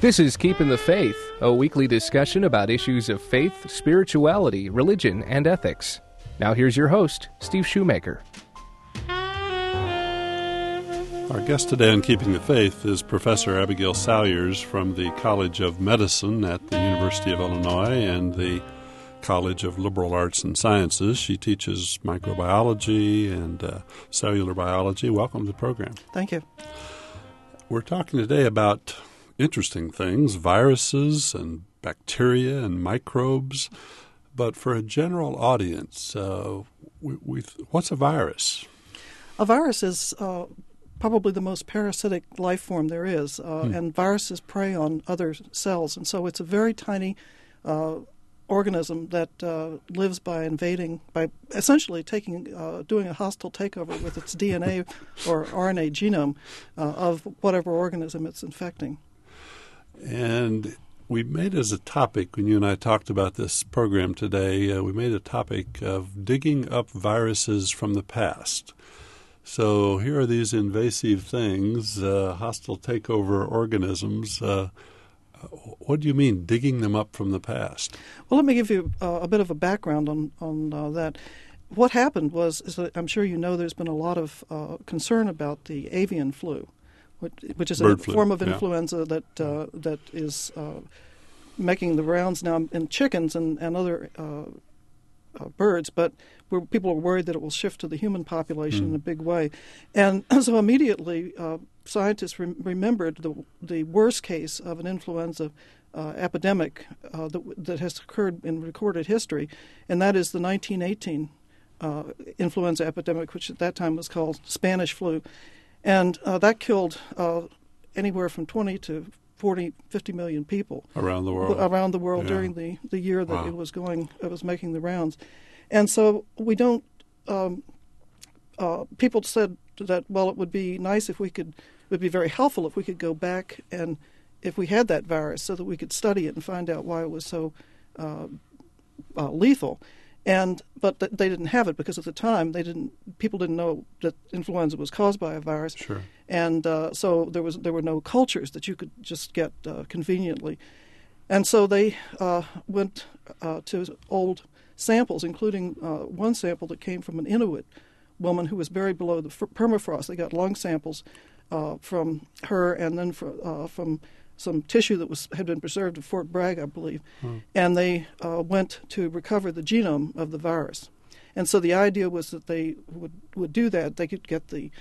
This is Keeping the Faith, a weekly discussion about issues of faith, spirituality, religion, and ethics. Now here's your host, Steve Shoemaker. Our guest today on Keeping the Faith is Professor Abigail Salyers from the College of Medicine at the University of Illinois and the College of Liberal Arts and Sciences. She teaches microbiology and cellular biology. Welcome to the program. Thank you. We're talking today about interesting things, viruses and bacteria and microbes. But for a general audience, what's a virus? A virus is probably the most parasitic life form there is, and viruses prey on other cells. And so it's a very tiny organism that lives by invading, by essentially doing a hostile takeover with its DNA or RNA genome of whatever organism it's infecting. And we made as a topic, when you and I talked about this program today, we made a topic of digging up viruses from the past. So here are these invasive things, hostile takeover organisms. What do you mean, digging them up from the past? Well, let me give you a bit of a background on that. What happened is that I'm sure you know there's been a lot of concern about the avian flu, which is a form of influenza that is making the rounds now in chickens and other birds, but people are worried that it will shift to the human population in a big way. And so immediately scientists remembered the worst case of an influenza epidemic that has occurred in recorded history, and that is the 1918 influenza epidemic, which at that time was called Spanish flu. And that killed anywhere from 20 to 40, 50 million people around the world. During the year that it was making the rounds. And so we don't. People said that it would be nice if it would be very helpful if we could go back and if we had that virus so that we could study it and find out why it was so lethal. But they didn't have it because at the time people didn't know that influenza was caused by a virus. Sure. And so there were no cultures that you could just get conveniently. And so they went to old samples, including one sample that came from an Inuit woman who was buried below the permafrost. They got lung samples from her and then from some tissue that had been preserved at Fort Bragg, I believe. And they went to recover the genome of the virus. And so the idea was that they would do that. They could get the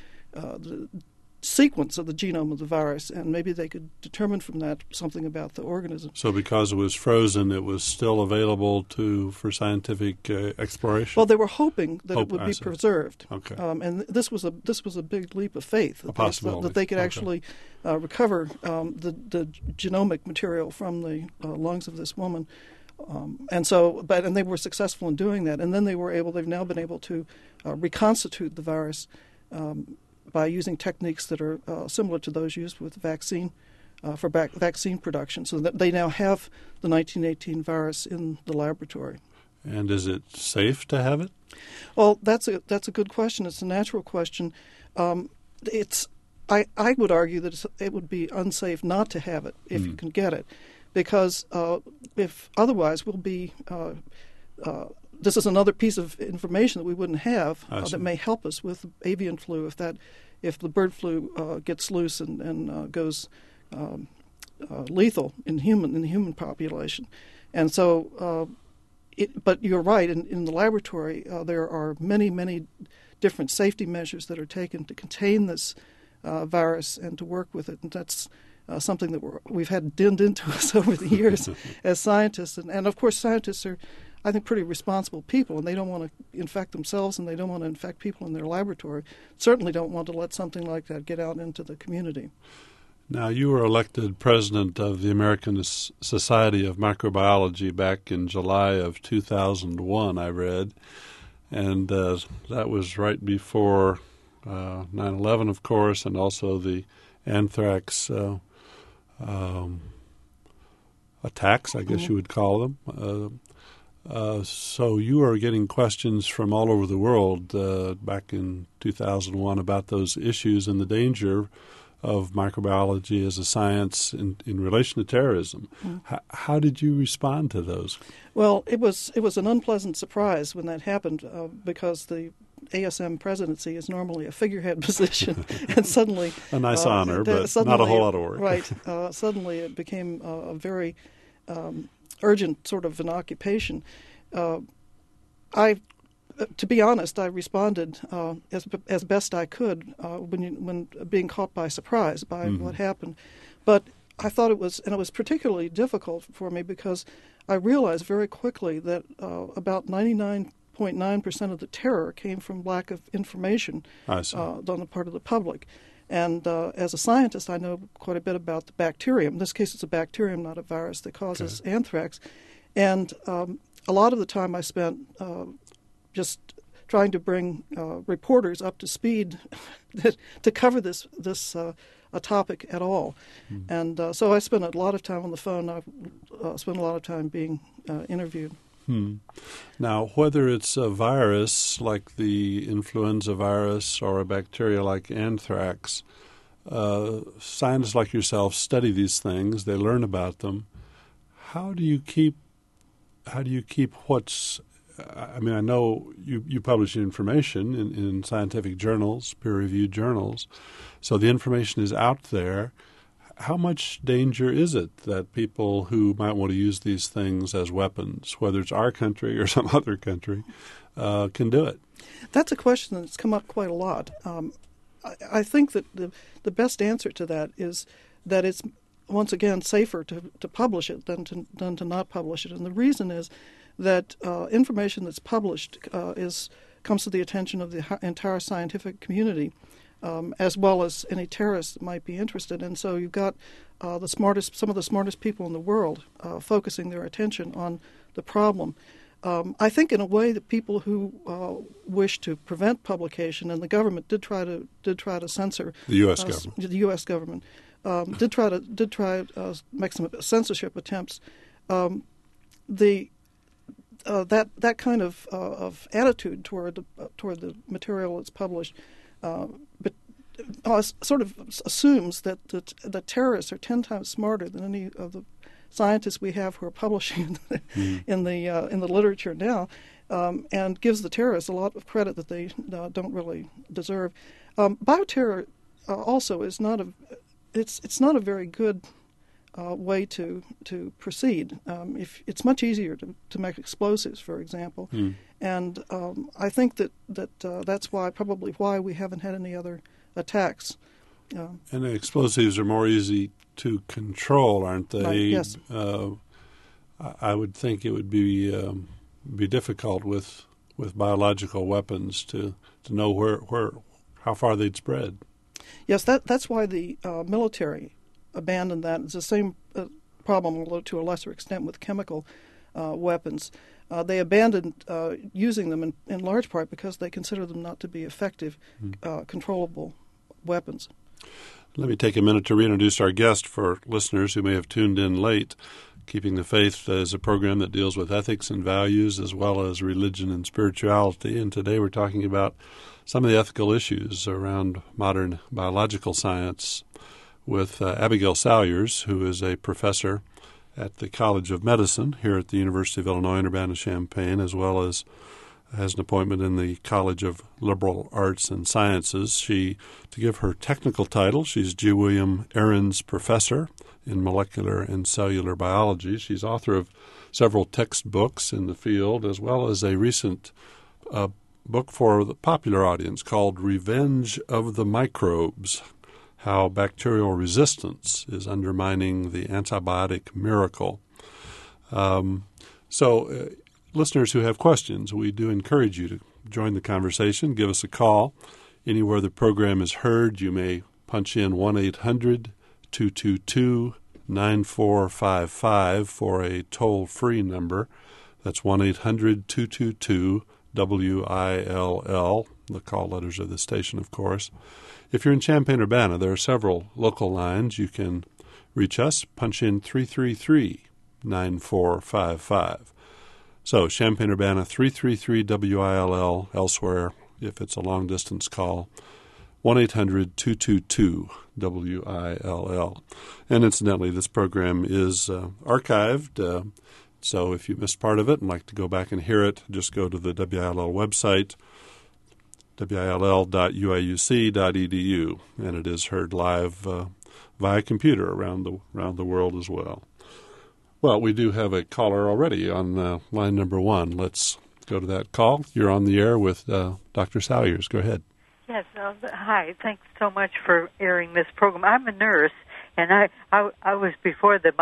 sequence of the genome of the virus, and maybe they could determine from that something about the organism. So because it was frozen, it was still available for scientific exploration? Well, they were hoping that it would be preserved. Okay. And this was a big leap of faith. A possibility. That they could actually recover the genomic material from the lungs of this woman. And they were successful in doing that. And then they've now been able to reconstitute the virus by using techniques that are similar to those used with vaccine vaccine production, so that they now have the 1918 virus in the laboratory. And is it safe to have it? Well, that's a good question. It's a natural question. I would argue that it would be unsafe not to have it if you can get it, because if otherwise we'll be. This is another piece of information that we wouldn't have that may help us with avian flu if the bird flu gets loose and goes lethal in the human population. And so, but you're right. In the laboratory, there are many different safety measures that are taken to contain this virus and to work with it, and that's something that we've had dinned into us over the years as scientists. And of course, scientists are, I think, pretty responsible people, and they don't want to infect themselves, and they don't want to infect people in their laboratory. Certainly don't want to let something like that get out into the community. Now, you were elected president of the American Society of Microbiology back in July of 2001, I read, and that was right before 9/11, of course, and also the anthrax attacks, I guess you would call them. So you are getting questions from all over the world back in 2001 about those issues and the danger of microbiology as a science in relation to terrorism. How did you respond to those? Well, it was an unpleasant surprise when that happened because the ASM presidency is normally a figurehead position, and suddenly a nice honor, but not a whole lot of work. Right. Suddenly, it became a very urgent sort of an occupation. To be honest, I responded as best I could when being caught by surprise by what happened. But I thought it was particularly difficult for me because I realized very quickly that about 99.9% of the terror came from lack of information on the part of the public. And as a scientist, I know quite a bit about the bacterium. In this case, it's a bacterium, not a virus, that causes anthrax. And a lot of the time I spent just trying to bring reporters up to speed to cover this a topic at all. And so I spent a lot of time on the phone. I spent a lot of time being interviewed. Now, whether it's a virus like the influenza virus or a bacteria like anthrax, scientists like yourself study these things. They learn about them. How do you keep what's I mean, I know you publish information in scientific journals, peer-reviewed journals, so the information is out there. How much danger is it that people who might want to use these things as weapons, whether it's our country or some other country, can do it? That's a question that's come up quite a lot. I think that the best answer to that is that it's, once again, safer to publish it than to not publish it. And the reason is that information that's published comes to the attention of the entire scientific community, as well as any terrorists that might be interested. And so you've got some of the smartest people in the world focusing their attention on the problem. I think, in a way, that people who wish to prevent publication, and the government did try to censor the U.S. government. The U.S. government did try to make some censorship attempts. That kind of attitude toward the material that's published, sort of assumes that the terrorists are 10 times smarter than any of the scientists we have who are publishing in the literature now, and gives the terrorists a lot of credit that they don't really deserve. Bioterror also is not a very good way to proceed. If it's much easier to make explosives, for example, and I think that's probably why we haven't had any other attacks. And the explosives are more easy to control, aren't they? Right, yes. I would think it would be difficult with biological weapons to know how far they'd spread. Yes, that's why the military abandoned that. It's the same problem, although to a lesser extent, with chemical weapons. They abandoned using them in large part because they consider them not to be effective, controllable weapons. Let me take a minute to reintroduce our guest for listeners who may have tuned in late. Keeping the Faith is a program that deals with ethics and values as well as religion and spirituality. And today we're talking about some of the ethical issues around modern biological science with Abigail Salyers, who is a professor at the College of Medicine here at the University of Illinois Urbana-Champaign, as well as has an appointment in the College of Liberal Arts and Sciences. To give her technical title, she's G. William Ahrens Professor in Molecular and Cellular Biology. She's author of several textbooks in the field, as well as a recent book for the popular audience called Revenge of the Microbes: How Bacterial Resistance is Undermining the Antibiotic Miracle. Listeners who have questions, we do encourage you to join the conversation. Give us a call. Anywhere the program is heard, you may punch in 1-800-222-9455 for a toll-free number. That's 1-800-222-WILL. The call letters of the station, of course. If you're in Champaign-Urbana, there are several local lines. You can reach us, punch in 333-9455. So Champaign-Urbana, 333-WILL. Elsewhere, if it's a long-distance call, 1-800-222-WILL. And incidentally, this program is archived, so if you missed part of it and like to go back and hear it, just go to the WILL website, will.uiuc.edu, and it is heard live via computer around the world as well. Well, we do have a caller already on line number 1. Let's go to that call. You're on the air with Dr. Salyers. Go ahead. Yes. Hi. Thanks so much for airing this program. I'm a nurse, and I was before the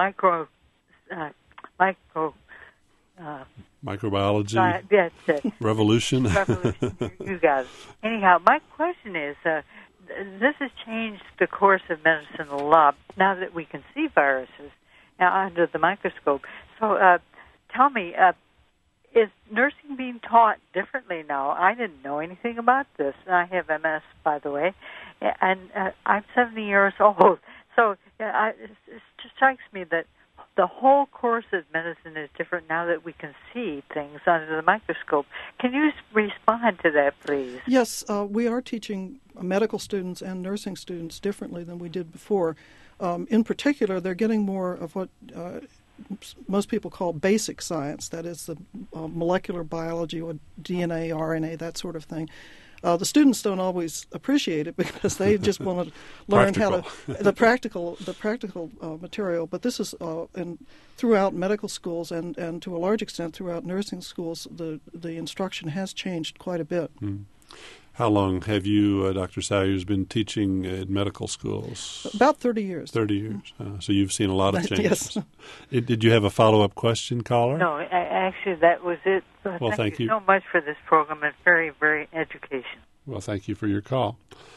microbiology yes, revolution. You got it. Anyhow, my question is, this has changed the course of medicine a lot now that we can see viruses under the microscope. So tell me, is nursing being taught differently now? I didn't know anything about this. I have MS, by the way, and I'm 70 years old. So it strikes me that the whole course of medicine is different now that we can see things under the microscope. Can you respond to that, please? Yes, we are teaching medical students and nursing students differently than we did before. In particular, they're getting more of what most people call basic science, that is the molecular biology or DNA, RNA, that sort of thing. The students don't always appreciate it because they just want to learn the practical material. But this is throughout medical schools and to a large extent throughout nursing schools, the instruction has changed quite a bit. Mm. How long have you, Dr. Salyers, been teaching at medical schools? About 30 years. 30 years. So you've seen a lot of changes. Yes. Did you have a follow-up question, caller? No, actually that was it. Well, thank you so much for this program. It's very, very educational. Well, thank you for your call.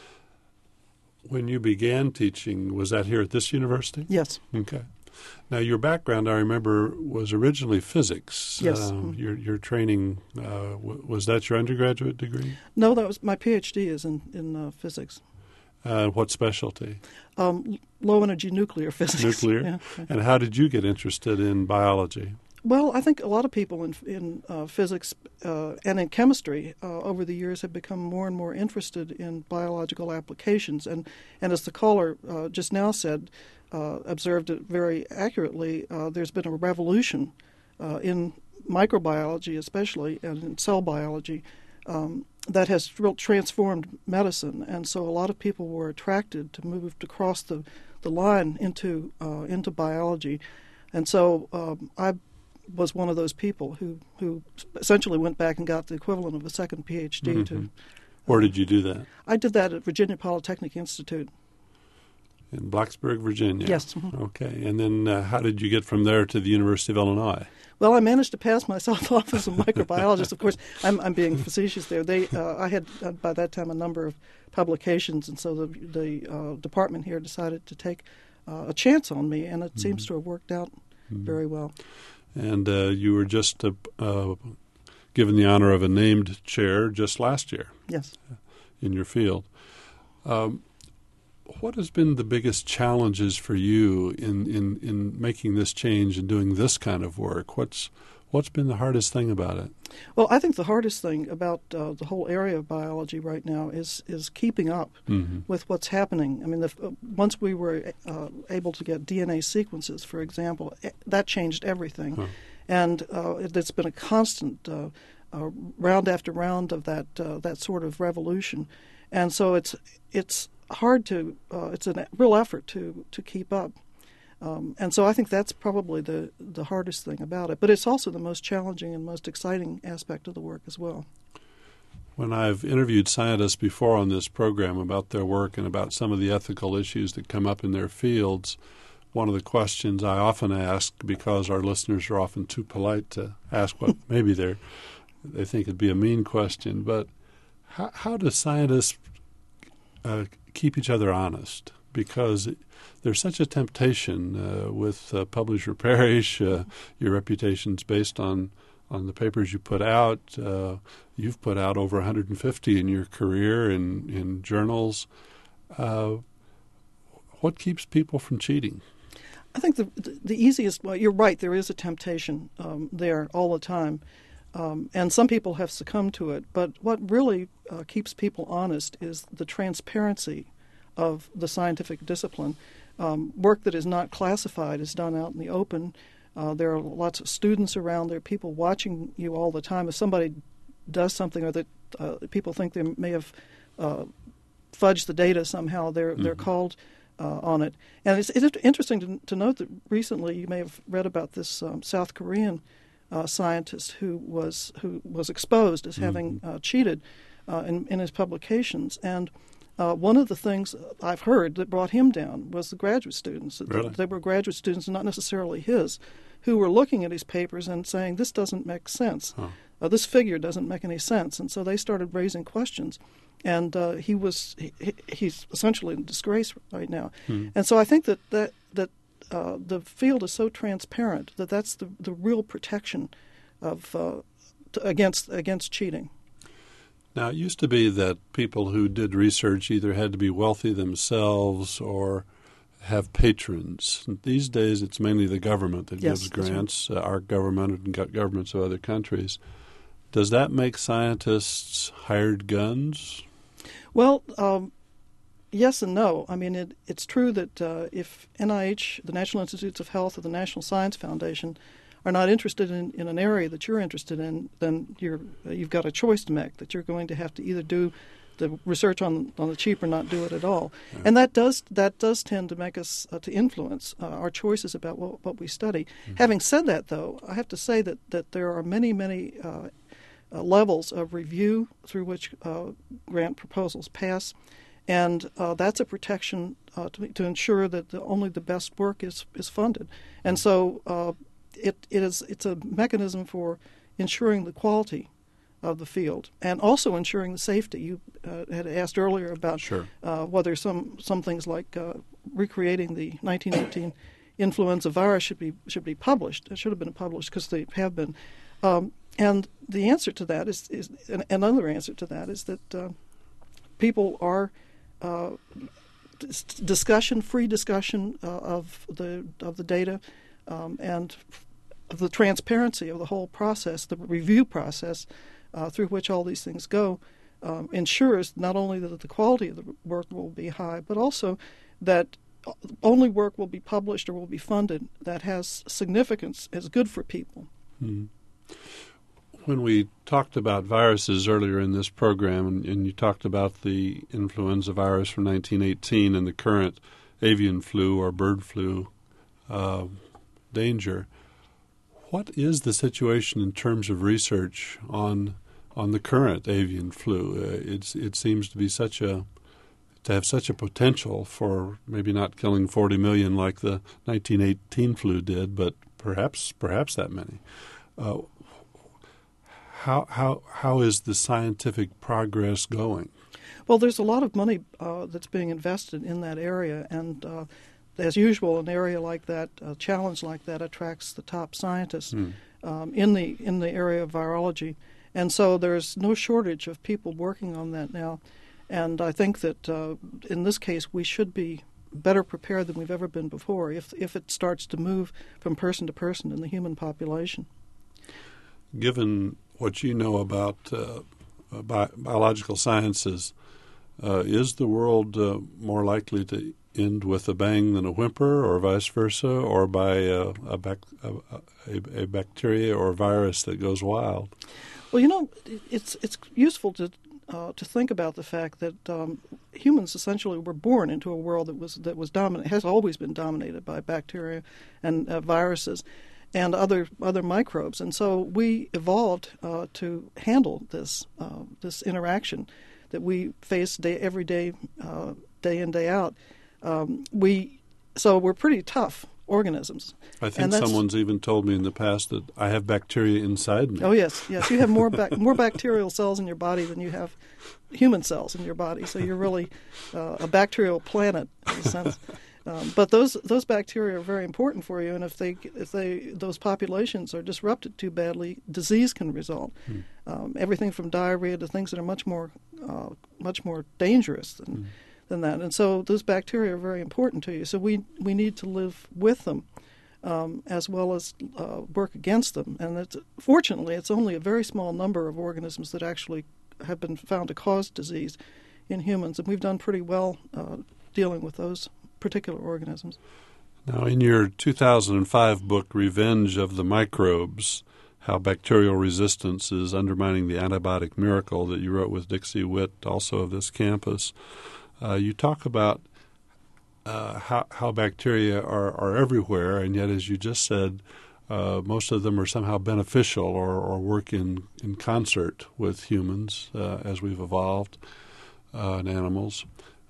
When you began teaching, was that here at this university? Yes. Okay. Now, your background, I remember, was originally physics. Yes. Your training, was that your undergraduate degree? No, that was my PhD is in physics. What specialty? Low-energy nuclear physics. Nuclear? Yeah. And how did you get interested in biology? Well, I think a lot of people in physics and in chemistry over the years have become more and more interested in biological applications. And as the caller just now said, observed it very accurately, there's been a revolution in microbiology especially and in cell biology that has transformed medicine. And so a lot of people were attracted to move across the line into biology. And so I was one of those people who essentially went back and got the equivalent of a second PhD. Mm-hmm. Where did you do that? I did that at Virginia Polytechnic Institute. In Blacksburg, Virginia? Yes. Mm-hmm. Okay. And then how did you get from there to the University of Illinois? Well, I managed to pass myself off as a microbiologist. Of course, I'm being facetious there. I had, by that time, a number of publications, and so the department here decided to take a chance on me, and it seems to have worked out very well. And you were just given the honor of a named chair just last year. Yes. In your field. What has been the biggest challenges for you in making this change and doing this kind of work? What's been the hardest thing about it? Well, I think the hardest thing about the whole area of biology right now is keeping up with what's happening. I mean, once we were able to get DNA sequences, for example, that changed everything. Huh. And it's been a constant round after round of that sort of revolution. And so it's hard to it's a real effort to keep up. And so I think that's probably the hardest thing about it. But it's also the most challenging and most exciting aspect of the work as well. When I've interviewed scientists before on this program about their work and about some of the ethical issues that come up in their fields, one of the questions I often ask, because our listeners are often too polite to ask what maybe they think it'd be a mean question, but how do scientists keep each other honest? Because there's such a temptation with publish or perish. Your reputation's based on the papers you put out. You've put out over 150 in your career in journals. What keeps people from cheating? I think the easiest, well, you're right, there is a temptation there all the time. And some people have succumbed to it. But what really keeps people honest is the transparency of the scientific discipline. Work that is not classified is done out in the open. There are lots of students around. There are people watching you all the time. If somebody does something or that people think they may have fudged the data somehow, they're called on it. And it's interesting to note that recently you may have read about this South Korean scientist who was exposed as having cheated in his publications. And one of the things I've heard that brought him down was the graduate students. Really? They were graduate students, not necessarily his, who were looking at his papers and saying, this doesn't make sense. This figure doesn't make any sense. And so they started raising questions. And he's essentially in disgrace right now. And so I think that the field is so transparent that that's the real protection of against cheating. Now, it used to be that people who did research either had to be wealthy themselves or have patrons. These days, it's mainly the government that gives grants, right. Our government and governments of other countries. Does that make scientists hired guns? Well, yes and no. I mean, it's true that if NIH, the National Institutes of Health, or the National Science Foundation are not interested in an area that you're interested in, then you've got a choice to make, that you're going to have to either do the research on the cheap or not do it at all. Yeah. And that does tend to make us to influence our choices about what we study. Having said that, though, I have to say that there are many levels of review through which grant proposals pass, and that's a protection to ensure that only the best work is funded. And so it's a mechanism for ensuring the quality of the field and also ensuring the safety. You had asked earlier about whether some things like recreating the 1918 influenza virus should be published. It should have been published because they have been. And the answer to that is another answer to that is that people are free discussion of the data and of the transparency of the whole process, the review process through which all these things go, ensures not only that the quality of the work will be high, but also that only work will be published or will be funded that has significance, is good for people. Mm-hmm. When we talked about viruses earlier in this program, and you talked about the influenza virus from 1918 and the current avian flu or bird flu danger, what is the situation in terms of research on the current avian flu? It seems to be to have such a potential for maybe not killing 40 million like the 1918 flu did, but perhaps that many. How is the scientific progress going? Well, there's a lot of money that's being invested in that area, and as usual, an area like that, a challenge like that, attracts the top scientists in the area of virology, and so there's no shortage of people working on that now. And I think that in this case, we should be better prepared than we've ever been before if it starts to move from person to person in the human population. Given what you know about biological sciences, is the world more likely to end with a bang than a whimper, or vice versa, or by a bacteria or virus that goes wild? Well, it's useful to think about the fact that humans essentially were born into a world that was dominant, has always been dominated by bacteria and viruses and other microbes, and so we evolved to handle this interaction that we face every day, day in, day out. So we're pretty tough organisms. I think someone's even told me in the past that I have bacteria inside me. Oh yes, you have more bacterial cells in your body than you have human cells in your body. So you're really a bacterial planet in a sense. But those bacteria are very important for you, and if those populations are disrupted too badly, disease can result. Everything from diarrhea to things that are much more dangerous than that. And so those bacteria are very important to you. So we need to live with them as well as work against them. And fortunately, it's only a very small number of organisms that actually have been found to cause disease in humans, and we've done pretty well dealing with those particular organisms. Now, in your 2005 book, Revenge of the Microbes, How Bacterial Resistance is Undermining the Antibiotic Miracle, that you wrote with Dixie Witt, also of this campus, you talk about how bacteria are everywhere, and yet, as you just said, most of them are somehow beneficial or work in concert with humans as we've evolved and animals.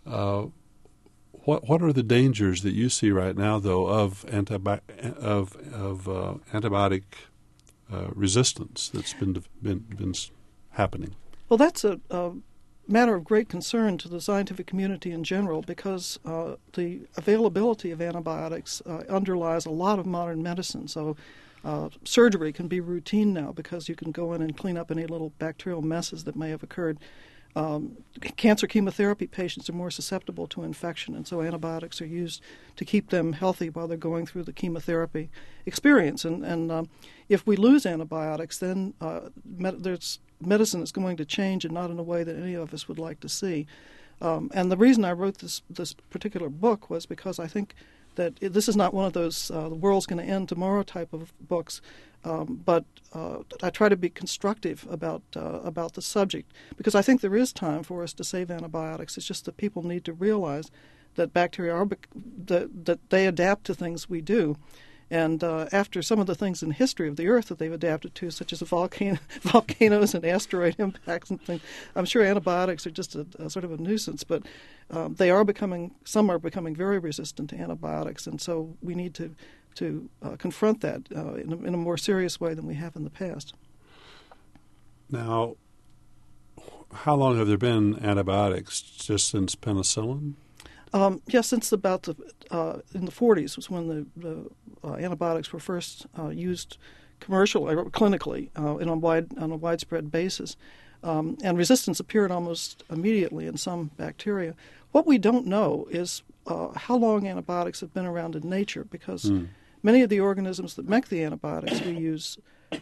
What are the dangers that you see right now, though, of antibiotic resistance that's been happening? Well, that's a matter of great concern to the scientific community in general, because the availability of antibiotics underlies a lot of modern medicine. So surgery can be routine now because you can go in and clean up any little bacterial messes that may have occurred. Cancer chemotherapy patients are more susceptible to infection, and so antibiotics are used to keep them healthy while they're going through the chemotherapy experience. And if we lose antibiotics, then medicine is going to change, and not in a way that any of us would like to see. And the reason I wrote this particular book was because I think that this is not one of those the world's going to end tomorrow type of books, but I try to be constructive about the subject, because I think there is time for us to save antibiotics. It's just that people need to realize that bacteria that they adapt to things we do. And after some of the things in the history of the Earth that they've adapted to, such as volcanoes and asteroid impacts and things, I'm sure antibiotics are just a sort of a nuisance. But some are becoming very resistant to antibiotics, and so we need to confront that in a more serious way than we have in the past. Now, how long have there been antibiotics? Just since penicillin? Yes, since about in the 40s was when the antibiotics were first used commercially or clinically on a widespread basis, and resistance appeared almost immediately in some bacteria. What we don't know is how long antibiotics have been around in nature, because many of the organisms that make the antibiotics we use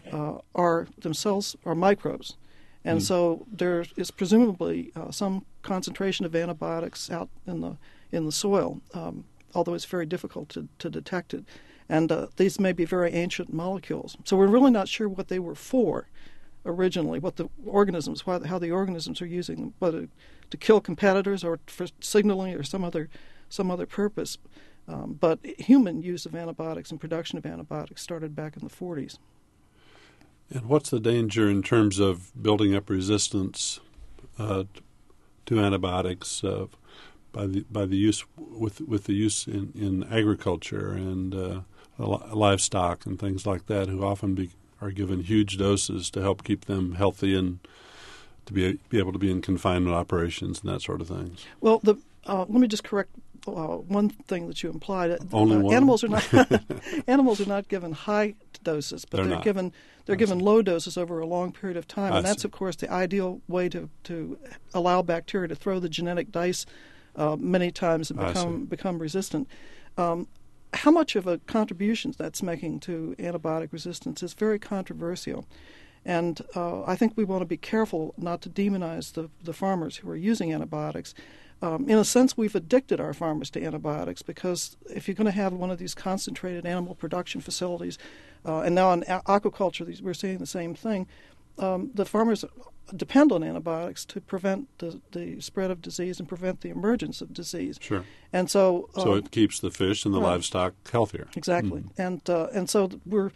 are themselves microbes. And so there is presumably some concentration of antibiotics out in the soil, although it's very difficult to detect it. And these may be very ancient molecules. So we're really not sure what they were for originally, how the organisms are using them, whether to kill competitors or for signaling or some other purpose. But human use of antibiotics and production of antibiotics started back in the 40s. And what's the danger in terms of building up resistance to antibiotics by the use with the use in agriculture and livestock and things like that, who often are given huge doses to help keep them healthy and to be able to be in confinement operations and that sort of thing? Well, let me just correct one thing that you implied. Only one? Animals are not given high doses, but they're given low doses over a long period of time, and that's of course the ideal way to allow bacteria to throw the genetic dice many times and become resistant. How much of a contribution that's making to antibiotic resistance is very controversial. And I think we want to be careful not to demonize the farmers who are using antibiotics. In a sense, we've addicted our farmers to antibiotics, because if you're going to have one of these concentrated animal production facilities, and now in aquaculture we're seeing the same thing, the farmers depend on antibiotics to prevent the spread of disease and prevent the emergence of disease. Sure. And so it keeps the fish and the livestock healthier. Exactly. And so we're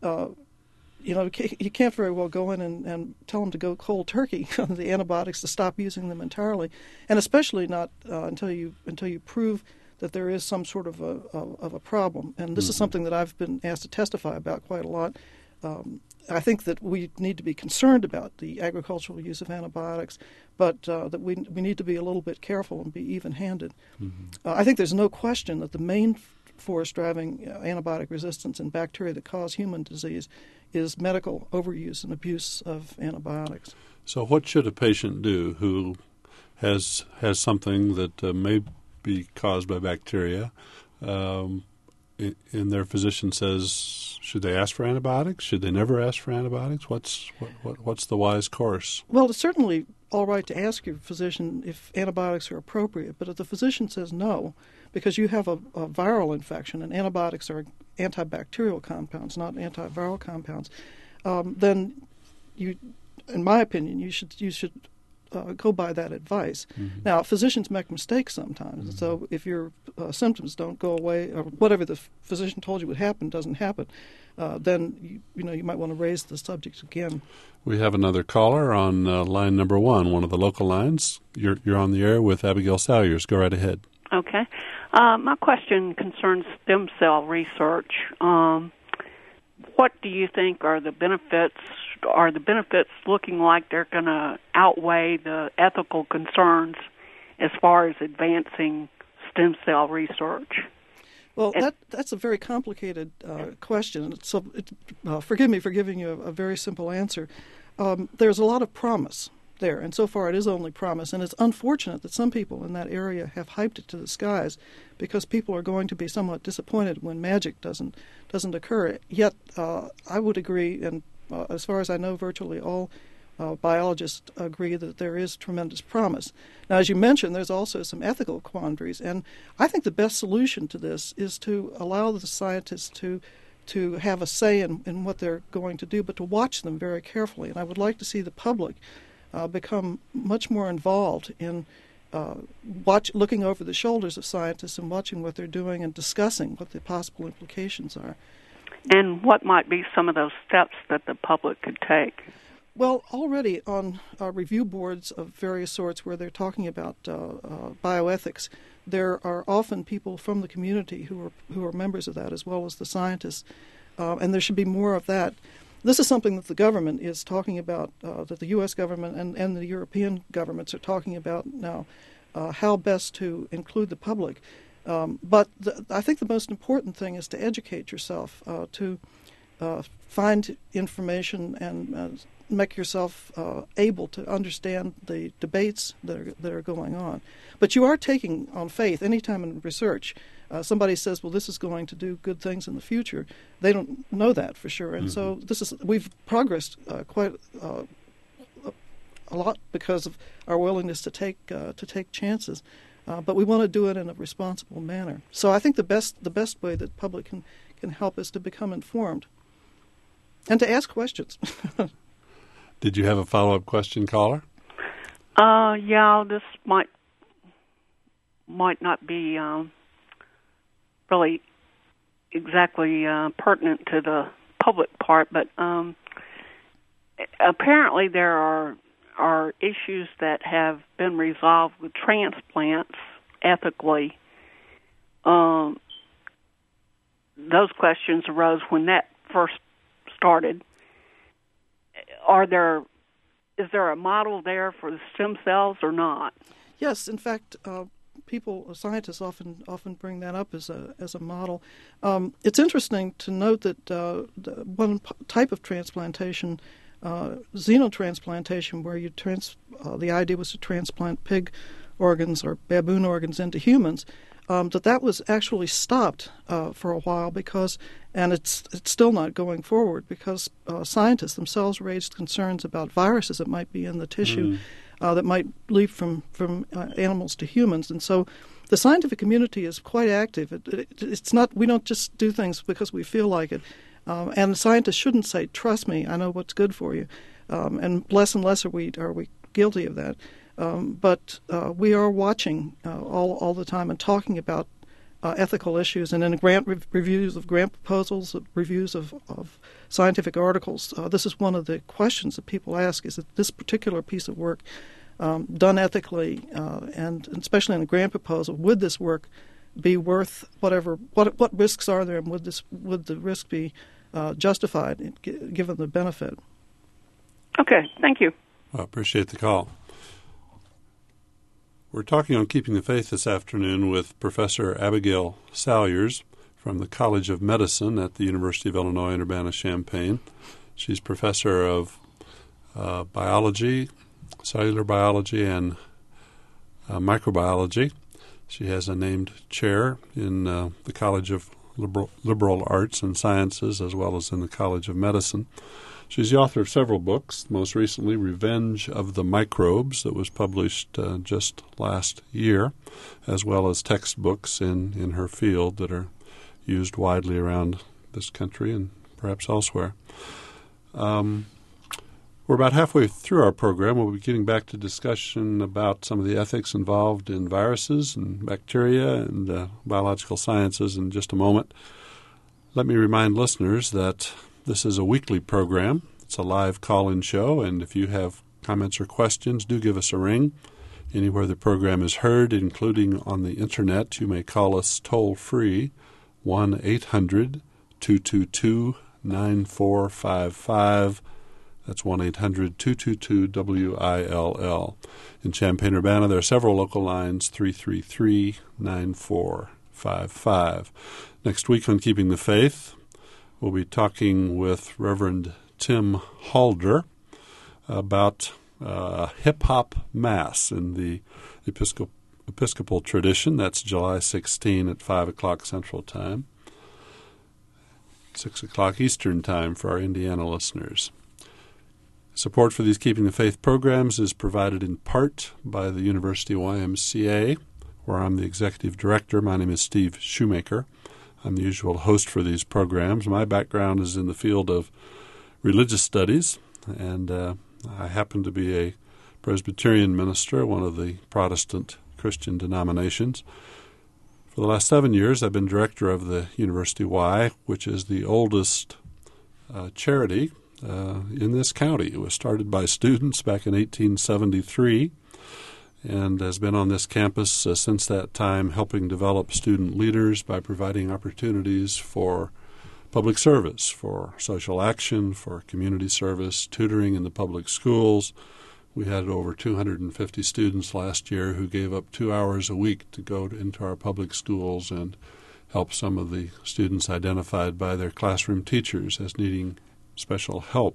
you can't very well go in and tell them to go cold turkey on the antibiotics, to stop using them entirely, and especially not until you prove that there is some sort of a problem. And this is something that I've been asked to testify about quite a lot. I think that we need to be concerned about the agricultural use of antibiotics, but that we need to be a little bit careful and be even-handed. I think there's no question that the main force driving antibiotic resistance in bacteria that cause human disease is medical overuse and abuse of antibiotics. So what should a patient do who has something that may be caused by bacteria, and their physician says, should they ask for antibiotics? Should they never ask for antibiotics? What's the wise course? Well, it's certainly all right to ask your physician if antibiotics are appropriate, but if the physician says no, because you have a viral infection and antibiotics are antibacterial compounds, not antiviral compounds, then you, in my opinion, you should go by that advice. Mm-hmm. Now, physicians make mistakes sometimes, mm-hmm. so if your symptoms don't go away, or whatever the physician told you would happen doesn't happen, then you might want to raise the subject again. We have another caller on line number one of the local lines. You're on the air with Abigail Salyers. Go right ahead. Okay. My question concerns stem cell research. What do you think are the benefits? Are the benefits looking like they're going to outweigh the ethical concerns as far as advancing stem cell research? Well, that's a very complicated question. So, forgive me for giving you a very simple answer. There's a lot of promise there, and so far it is only promise. And it's unfortunate that some people in that area have hyped it to the skies, because people are going to be somewhat disappointed when magic doesn't occur. Yet, I would agree, and as far as I know, virtually all biologists agree that there is tremendous promise. Now, as you mentioned, there's also some ethical quandaries, and I think the best solution to this is to allow the scientists to have a say in what they're going to do, but to watch them very carefully. And I would like to see the public become much more involved in looking over the shoulders of scientists and watching what they're doing and discussing what the possible implications are. And what might be some of those steps that the public could take? Well, already on review boards of various sorts where they're talking about bioethics, there are often people from the community who are members of that, as well as the scientists, and there should be more of that. This is something that the government is talking about, that the U.S. government and the European governments are talking about now, how best to include the public. But I think the most important thing is to educate yourself, to find information and make yourself able to understand the debates that are going on. But you are taking on faith. Anytime in research, somebody says, well, this is going to do good things in the future, they don't know that for sure. And so we've progressed quite a lot because of our willingness to take chances. But we want to do it in a responsible manner. So I think the best way that the public can help is to become informed and to ask questions. Did you have a follow-up question, caller? Yeah, this might not be really exactly pertinent to the public part, but apparently there are issues that have been resolved with transplants ethically. Those questions arose when that first started. Is there a model there for the stem cells or not? Yes, in fact, scientists often bring that up as a model. It's interesting to note that one type of transplantation, xenotransplantation, where the idea was to transplant pig organs or baboon organs into humans, that was actually stopped for a while and it's still not going forward because scientists themselves raised concerns about viruses that might be in the tissue that might leap from animals to humans. And so the scientific community is quite active. It's not, we don't just do things because we feel like it. And the scientists shouldn't say, trust me, I know what's good for you. And less are we guilty of that. But we are watching all the time and talking about ethical issues. And in reviews of grant proposals, reviews of scientific articles, this is one of the questions that people ask, is that this particular piece of work done ethically, and especially in a grant proposal, would this work be worth what risks are there, and would the risk be justified given the benefit? Okay, thank you. I appreciate the call. We're talking on Keeping the Faith this afternoon with Professor Abigail Salyers from the College of Medicine at the University of Illinois Urbana-Champaign. She's professor of biology, cellular biology, and microbiology. She has a named chair in the College of liberal arts and sciences, as well as in the College of Medicine. She's the author of several books, most recently Revenge of the Microbes, that was published just last year, as well as textbooks in her field that are used widely around this country and perhaps elsewhere. We're about halfway through our program. We'll be getting back to discussion about some of the ethics involved in viruses and bacteria and biological sciences in just a moment. Let me remind listeners that this is a weekly program. It's a live call-in show, and if you have comments or questions, do give us a ring. Anywhere the program is heard, including on the Internet, you may call us toll-free, 1-800-222-9455. That's 1-800-222-WILL. In Champaign-Urbana, there are several local lines, 333-9455. Next week on Keeping the Faith, we'll be talking with Reverend Tim Halder about hip-hop mass in the Episcopal tradition. That's July 16 at 5 o'clock Central Time, 6 o'clock Eastern Time for our Indiana listeners. Support for these Keeping the Faith programs is provided in part by the University YMCA, where I'm the executive director. My name is Steve Shoemaker. I'm the usual host for these programs. My background is in the field of religious studies, and I happen to be a Presbyterian minister, one of the Protestant Christian denominations. For the last 7 years, I've been director of the University Y, which is the oldest charity in this county. It was started by students back in 1873 and has been on this campus since that time, helping develop student leaders by providing opportunities for public service, for social action, for community service, tutoring in the public schools. We had over 250 students last year who gave up 2 hours a week to go into our public schools and help some of the students identified by their classroom teachers as needing special help.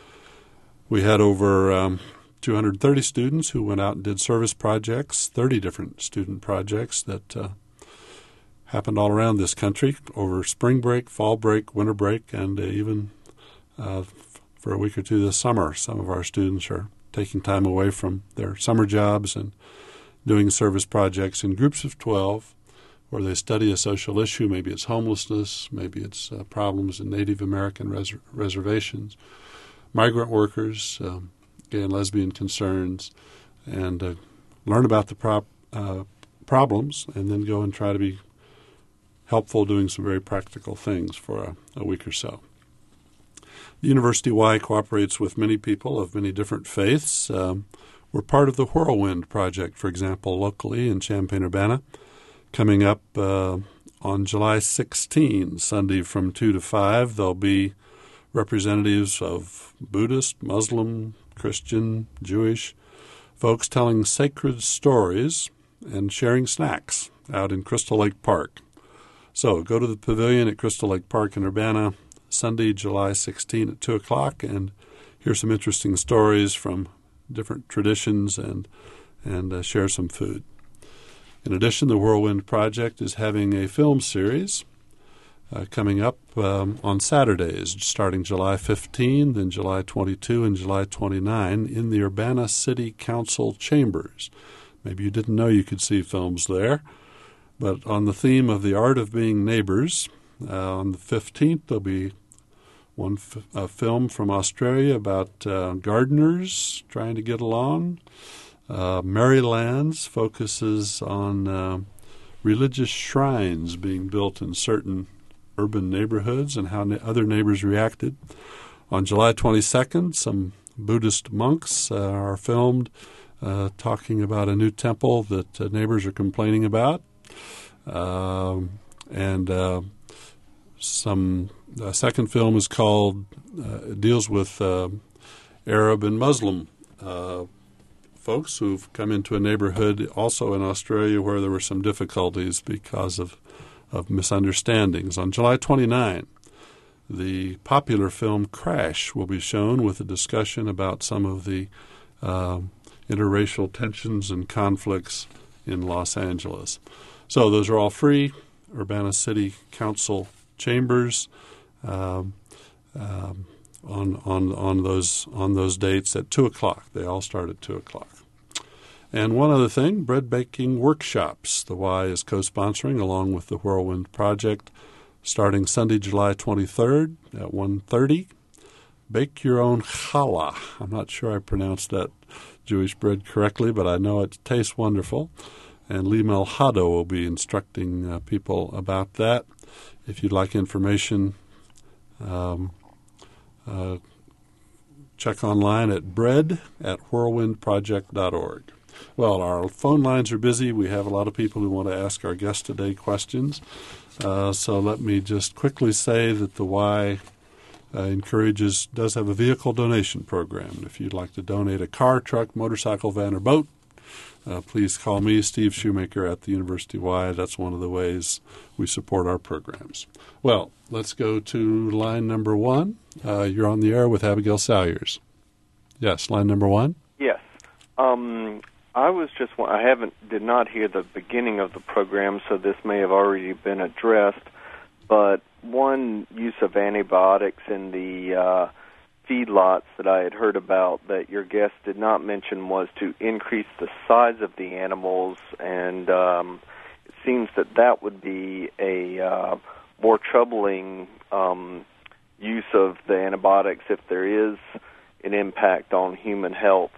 We had over 230 students who went out and did service projects, 30 different student projects that happened all around this country over spring break, fall break, winter break, and even for a week or two this summer. Some of our students are taking time away from their summer jobs and doing service projects in groups of 12 where they study a social issue. Maybe it's homelessness, maybe it's problems in Native American reservations, migrant workers, gay and lesbian concerns, and learn about the problems and then go and try to be helpful doing some very practical things for a week or so. The University Y cooperates with many people of many different faiths. We're part of the Whirlwind Project, for example, locally in Champaign-Urbana. Coming up on July 16, Sunday from 2 to 5, there'll be representatives of Buddhist, Muslim, Christian, Jewish folks telling sacred stories and sharing snacks out in Crystal Lake Park. So go to the pavilion at Crystal Lake Park in Urbana, Sunday, July 16 at 2 o'clock, and hear some interesting stories from different traditions and share some food. In addition, the Whirlwind Project is having a film series coming up on Saturdays, starting July 15, then July 22, and July 29 in the Urbana City Council chambers. Maybe you didn't know you could see films there, but on the theme of the art of being neighbors, on the 15th there'll be a film from Australia about gardeners trying to get along. Marylands focuses on religious shrines being built in certain urban neighborhoods and how other neighbors reacted. On July 22nd, some Buddhist monks are filmed talking about a new temple that neighbors are complaining about. The second film is called, deals with Arab and Muslim folks who've come into a neighborhood also in Australia where there were some difficulties because of misunderstandings. On July 29, the popular film Crash will be shown with a discussion about some of the interracial tensions and conflicts in Los Angeles. So those are all free Urbana City Council chambers on those dates at 2:00. They all start at 2:00. And one other thing, bread baking workshops. The Y is co-sponsoring along with the Whirlwind Project, starting Sunday, July 23rd at 1:30. Bake your own challah. I'm not sure I pronounced that Jewish bread correctly, but I know it tastes wonderful. And Lee Melhado will be instructing people about that. If you'd like information, check online at bread@whirlwindproject.org. Well, our phone lines are busy. We have a lot of people who want to ask our guest today questions. So let me just quickly say that the Y does have a vehicle donation program. If you'd like to donate a car, truck, motorcycle, van, or boat, please call me, Steve Shoemaker, at the University Y. That's one of the ways we support our programs. Well, let's go to line number 1. You're on the air with Abigail Salyers. Yes, line number 1. Yes. I did not hear the beginning of the program, so this may have already been addressed, but one use of antibiotics in the feedlots that I had heard about that your guest did not mention was to increase the size of the animals, and it seems that would be a more troubling use of the antibiotics if there is an impact on human health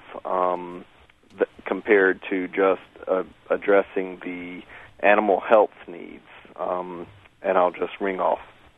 compared to just addressing the animal health needs. And I'll just ring off.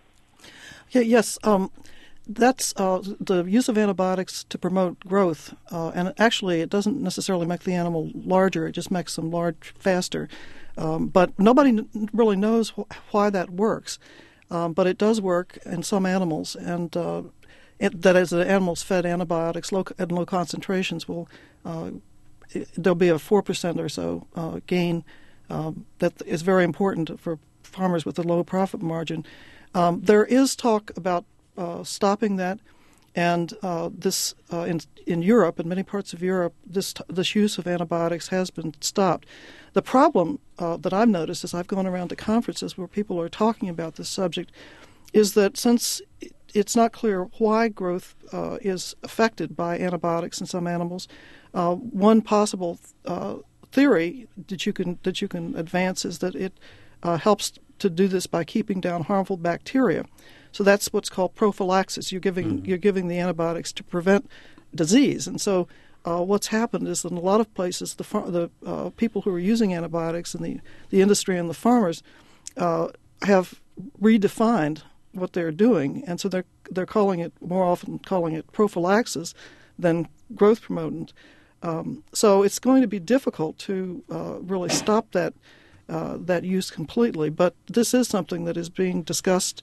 Yes, that's the use of antibiotics to promote growth. And actually, it doesn't necessarily make the animal larger. It just makes them large faster. But nobody really knows why that works. But it does work in some animals. And that is, the animals fed antibiotics at low concentrations there'll be a 4% or so gain that is very important for farmers with a low profit margin. There is talk about stopping that, and this in Europe, in many parts of Europe, this use of antibiotics has been stopped. The problem that I've noticed as I've gone around to conferences where people are talking about this subject is that since it's not clear why growth is affected by antibiotics in some animals, one possible theory that you can advance is that it helps to do this by keeping down harmful bacteria. So that's what's called prophylaxis. You're giving the antibiotics to prevent disease. And so what's happened is that in a lot of places, the people who are using antibiotics and the industry and the farmers have redefined what they're doing, and so they're more often calling it prophylaxis than growth promotant. So it's going to be difficult to really stop that use completely. But this is something that is being discussed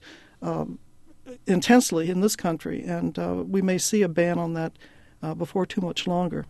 intensely in this country, and we may see a ban on that before too much longer.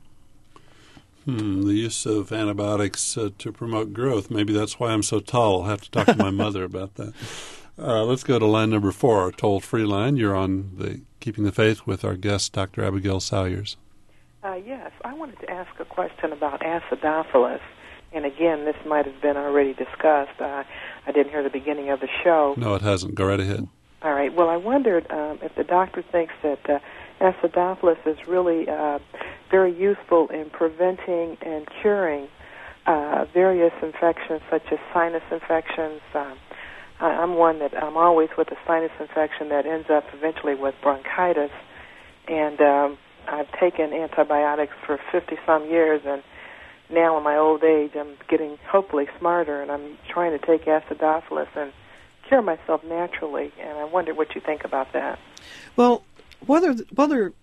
The use of antibiotics to promote growth. Maybe that's why I'm so tall. I'll have to talk to my mother about that. Let's go to line number 4, our toll-free line. You're on the Keeping the Faith with our guest, Dr. Abigail Salyers. Yes, I wanted to ask a question about acidophilus. And again, this might have been already discussed. I didn't hear the beginning of the show. No, it hasn't. Go right ahead. All right. Well, I wondered if the doctor thinks that acidophilus is really very useful in preventing and curing various infections, such as sinus infections. I'm one that I'm always with a sinus infection that ends up eventually with bronchitis. And I've taken antibiotics for 50-some years, and now in my old age, I'm getting hopefully smarter, and I'm trying to take acidophilus and cure myself naturally. And I wonder what you think about that. Well, whether the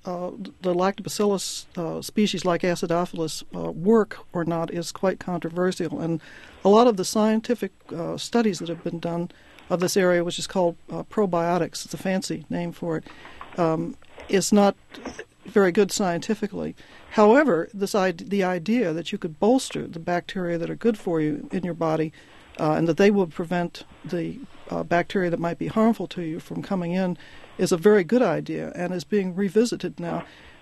lactobacillus species like acidophilus work or not is quite controversial, and a lot of the scientific studies that have been done of this area, which is called probiotics, it's a fancy name for it, is not very good scientifically. However, the idea that you could bolster the bacteria that are good for you in your body and that they will prevent the bacteria that might be harmful to you from coming in is a very good idea and is being revisited now.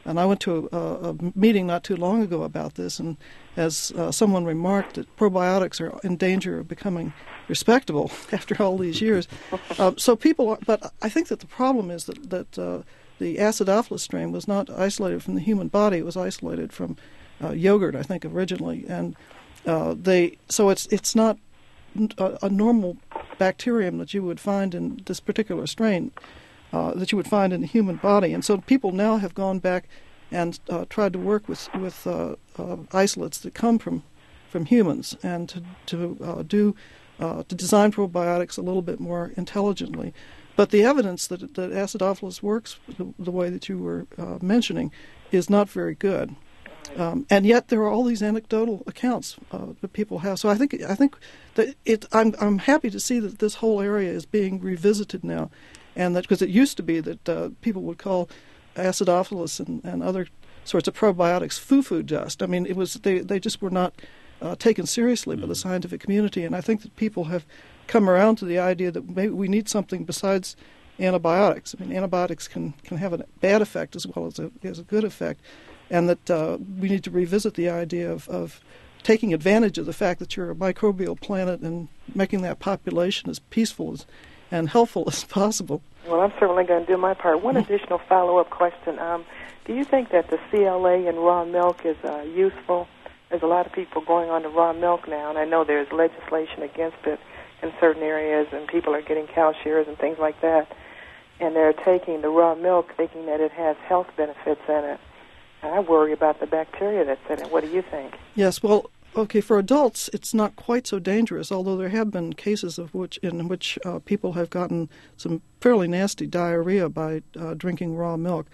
And I went to a meeting not too long ago about this, and as someone remarked, that probiotics are in danger of becoming respectable after all these years. But I think that the problem is that the Acidophilus strain was not isolated from the human body; it was isolated from yogurt, I think, originally, and it's not a normal bacterium that you would find in this particular strain. That you would find in the human body, and so people now have gone back and tried to work with isolates that come from humans, and to design probiotics a little bit more intelligently. But the evidence that Acidophilus works the way that you were mentioning is not very good, and yet there are all these anecdotal accounts that people have. So I think that I'm happy to see that this whole area is being revisited now. And that because it used to be that people would call Acidophilus and other sorts of probiotics foo-foo dust. I mean, it was they just were not taken seriously by the scientific community. And I think that people have come around to the idea that maybe we need something besides antibiotics. I mean, antibiotics can have a bad effect as well as a good effect, and that we need to revisit the idea of taking advantage of the fact that you're a microbial planet and making that population as peaceful and helpful as possible. Well, I'm certainly going to do my part. One additional follow-up question. Do you think that the CLA in raw milk is useful? There's a lot of people going on to raw milk now, and I know there's legislation against it in certain areas, and people are getting cow shears and things like that, and they're taking the raw milk thinking that it has health benefits in it. And I worry about the bacteria that's in it. What do you think? Yes, well, okay, for adults, it's not quite so dangerous, although there have been cases in which people have gotten some fairly nasty diarrhea by drinking raw milk.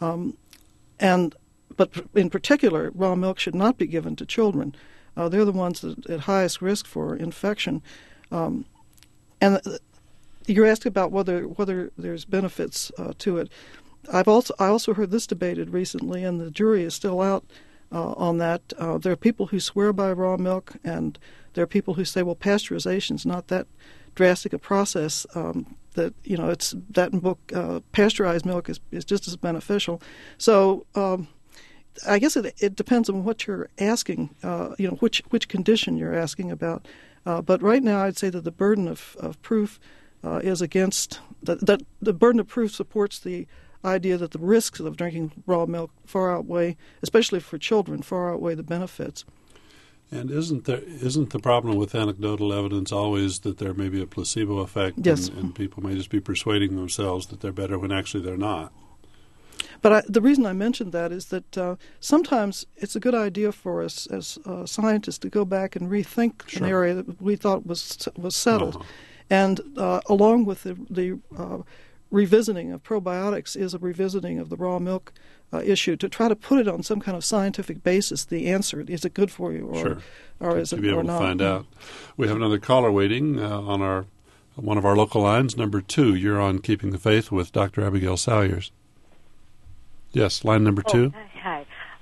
But in particular, raw milk should not be given to children. They're the ones that at highest risk for infection. And you're asked about whether there's benefits to it. I also heard this debated recently, and the jury is still out on that. There are people who swear by raw milk, and there are people who say, well, pasteurization is not that drastic a process. It's that book, pasteurized milk is just as beneficial. So I guess it depends on what you're asking, which condition you're asking about. But right now, I'd say that the burden of proof is against that. The burden of proof supports the idea that the risks of drinking raw milk far outweigh, especially for children, far outweigh the benefits. And isn't the problem with anecdotal evidence always that there may be a placebo effect, yes, and people may just be persuading themselves that they're better when actually they're not? But the reason I mentioned that is that sometimes it's a good idea for us as scientists to go back and rethink an area that we thought was settled. And along with the revisiting of probiotics is a revisiting of the raw milk issue, to try to put it on some kind of scientific basis. The answer, is it good for you, or is it or not? To be able to find out. We have another caller waiting on one of our local lines, number 2. You're on Keeping the Faith with Dr. Abigail Salyers. Yes, line number 2. Hi.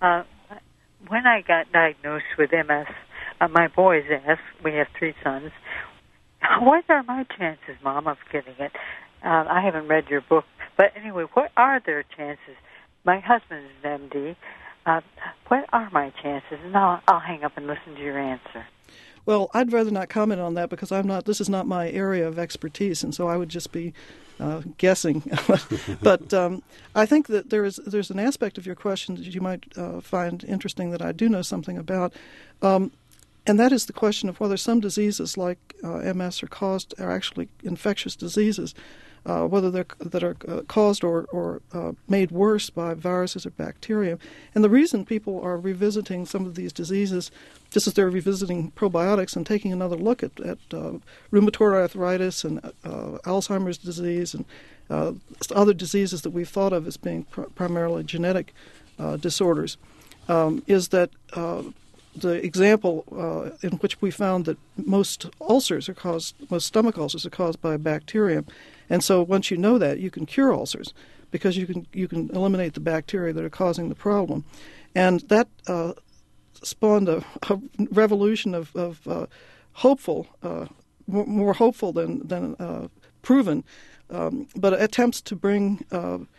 When I got diagnosed with MS, my boys asked, we have 3 sons, what are my chances, Mom, of getting it? I haven't read your book, but anyway, what are their chances? My husband is an MD. What are my chances? And I'll hang up and listen to your answer. Well, I'd rather not comment on that because this is not my area of expertise, and so I would just be guessing. But I think that there's an aspect of your question that you might find interesting that I do know something about, and that is the question of whether some diseases like MS are actually infectious diseases, whether that are caused or made worse by viruses or bacteria. And the reason people are revisiting some of these diseases, just as they're revisiting probiotics and taking another look at rheumatoid arthritis and Alzheimer's disease and other diseases that we've thought of as being primarily genetic disorders, is that the example in which we found that most stomach ulcers are caused by a bacterium. And so once you know that, you can cure ulcers because you can eliminate the bacteria that are causing the problem. And that spawned a revolution of hopeful, more hopeful than proven, but attempts to bring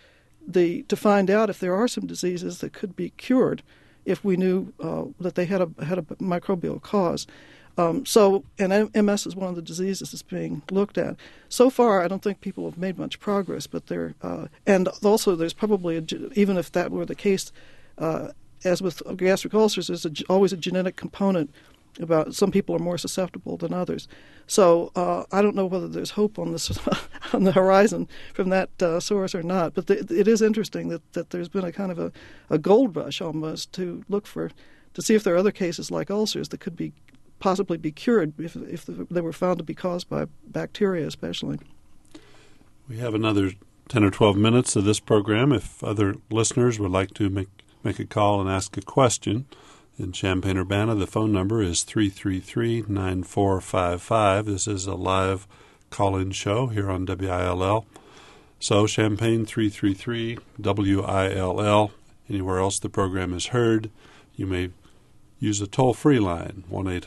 to find out if there are some diseases that could be cured if we knew that they had a microbial cause. And MS is one of the diseases that's being looked at. So far, I don't think people have made much progress, but and also there's probably, even if that were the case, as with gastric ulcers, there's always a genetic component about some people are more susceptible than others. So I don't know whether there's hope on this on the horizon from that source or not, but it is interesting that there's been a kind of a gold rush almost to see if there are other cases like ulcers that could possibly be cured if they were found to be caused by bacteria especially. We have another 10 or 12 minutes of this program. If other listeners would like to make a call and ask a question in Champaign-Urbana, the phone number is 333-9455. This is a live call-in show here on WILL. So Champaign 333-WILL. Anywhere else the program is heard, you may use a toll-free line,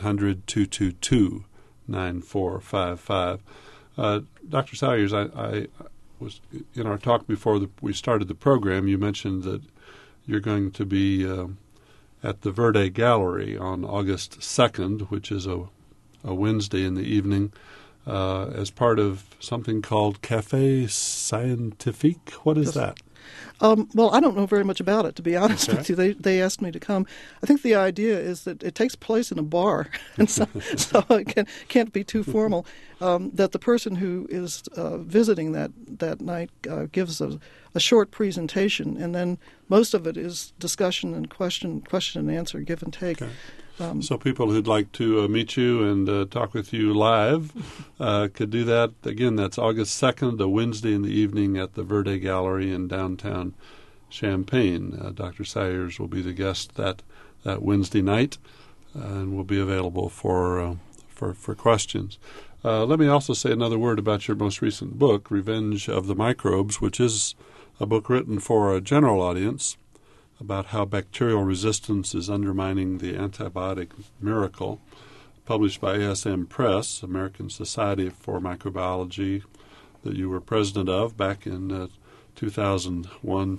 1-800-222-9455. Dr. Salyers, I was in our talk before we started the program, you mentioned that you're going to be at the Verde Gallery on August 2nd, which is a Wednesday in the evening, as part of something called Café Scientifique. What is that? Well, I don't know very much about it, to be honest with you. They asked me to come. I think the idea is that it takes place in a bar, and so it can't be too formal. That the person who is visiting that night gives a short presentation, and then most of it is discussion and question and answer, give and take. Okay. So people who'd like to meet you and talk with you live could do that. Again, that's August 2nd, a Wednesday in the evening at the Verde Gallery in downtown Champaign. Dr. Salyers will be the guest that Wednesday night and will be available for questions. Let me also say another word about your most recent book, Revenge of the Microbes, which is a book written for a general audience about how bacterial resistance is undermining the antibiotic miracle, published by ASM Press, American Society for Microbiology, that you were president of back in 2001,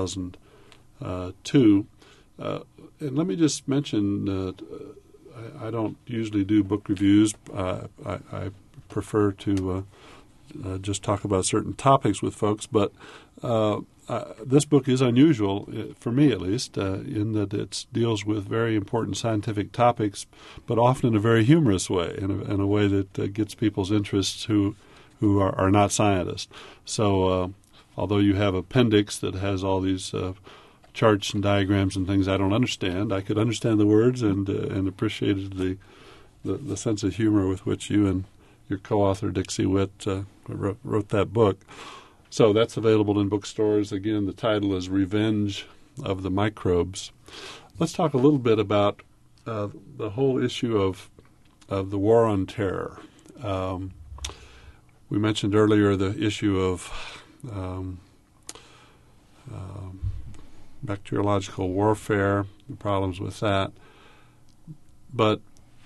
2002. And let me just mention, I don't usually do book reviews. I prefer to just talk about certain topics with folks, but this book is unusual, for me at least, in that it deals with very important scientific topics, but often in a very humorous way, in a way that gets people's interests who are not scientists. So although you have an appendix that has all these charts and diagrams and things I don't understand, I could understand the words and appreciated the sense of humor with which you and your co-author Dixie Witt wrote that book. So that's available in bookstores. Again, the title is Revenge of the Microbes. Let's talk a little bit about the whole issue of the war on terror. We mentioned earlier the issue of bacteriological warfare, the problems with that. But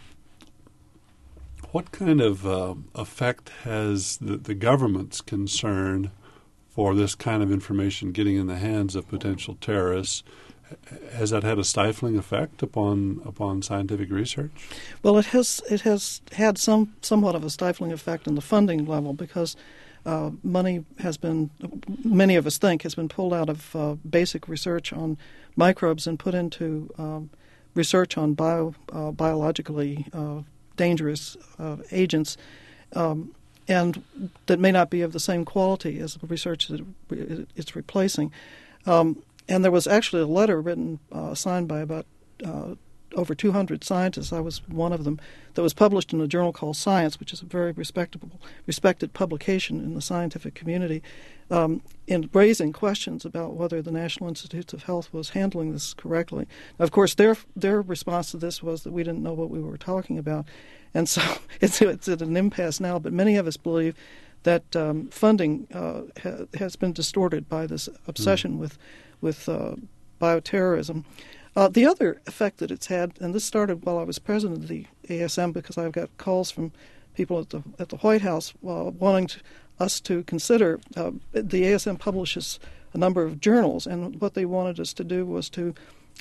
what kind of effect has the government's concern for this kind of information getting in the hands of potential terrorists? Has that had a stifling effect upon scientific research? Well, it has had somewhat of a stifling effect on the funding level because money has been, many of us think, has been pulled out of basic research on microbes and put into research on biologically dangerous agents, and that may not be of the same quality as the research that it's replacing. And there was actually a letter written, signed by about over 200 scientists. I was one of them, that was published in a journal called Science, which is a very respected publication in the scientific community, in raising questions about whether the National Institutes of Health was handling this correctly. Now, of course, their response to this was that we didn't know what we were talking about. And so it's at an impasse now, but many of us believe that funding has been distorted by this obsession with bioterrorism. The other effect that it's had, and this started while I was president of the ASM, because I've got calls from people at the White House wanting us to consider. The ASM publishes a number of journals, and what they wanted us to do was to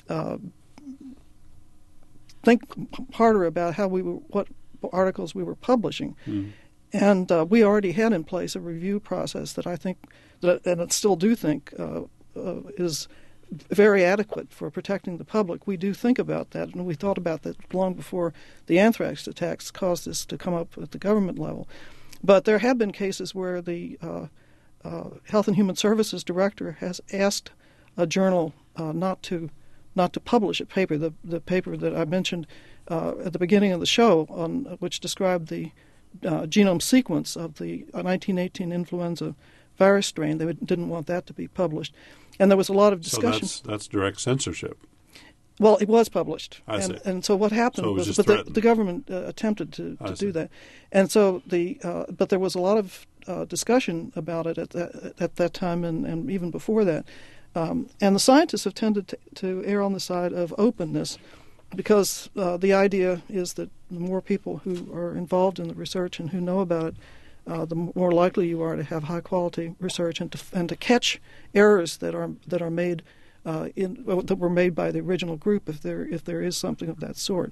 think harder about what articles we were publishing. And we already had in place a review process that I think, and I still do think, is very adequate for protecting the public. We do think about that, and we thought about that long before the anthrax attacks caused this to come up at the government level. But there have been cases where the Health and Human Services Director has asked a journal not to publish a paper. The paper that I mentioned at the beginning of the show, which described the genome sequence of the 1918 influenza virus strain. They didn't want that to be published. And there was a lot of discussion. So that's direct censorship. Well, it was published. I see. And so what happened was the government attempted to do that. And so but there was a lot of discussion about it at that time and even before that. And the scientists have tended to err on the side of openness, because the idea is that the more people who are involved in the research and who know about it, the more likely you are to have high quality research and to catch errors that are made that were made by the original group if there is something of that sort.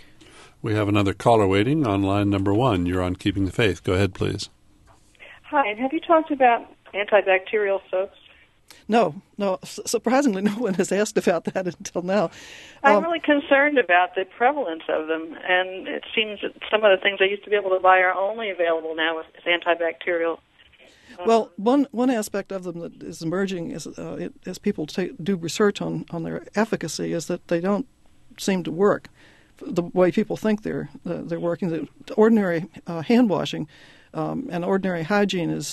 We have another caller waiting on line number 1. You're on Keeping the Faith. Go ahead, please. Hi. Have you talked about antibacterial soaps? No. Surprisingly, no one has asked about that until now. I'm really concerned about the prevalence of them, and it seems that some of the things I used to be able to buy are only available now as antibacterial. Well, one aspect of them that is emerging as people do research on their efficacy is that they don't seem to work the way people think they're working. The ordinary hand washing and ordinary hygiene is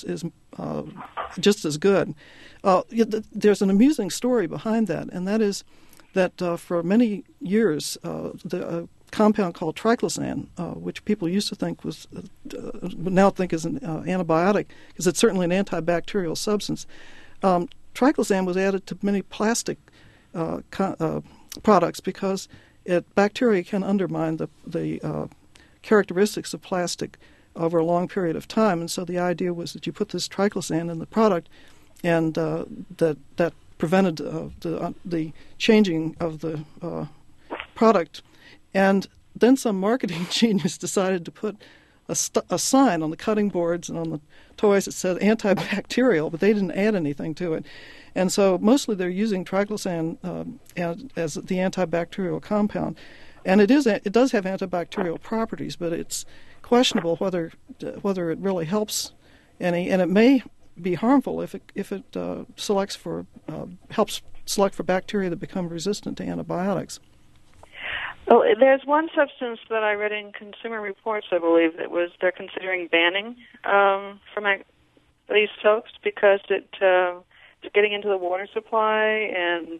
just as good. There's an amusing story behind that, and that is that for many years, the compound called triclosan, which people used to think would now think is an antibiotic, because it's certainly an antibacterial substance. Triclosan was added to many plastic products because bacteria can undermine the characteristics of plastic over a long period of time, and so the idea was that you put this triclosan in the product, and that prevented the changing of the product. And then some marketing genius decided to put a sign on the cutting boards and on the toys that said antibacterial, but they didn't add anything to it. And so mostly they're using triclosan as the antibacterial compound. And it does have antibacterial properties, but it's questionable whether it really helps any, and it may be harmful if it helps select for bacteria that become resistant to antibiotics. Well, there's one substance that I read in Consumer Reports, I believe, they're considering banning from these soaps because it's getting into the water supply and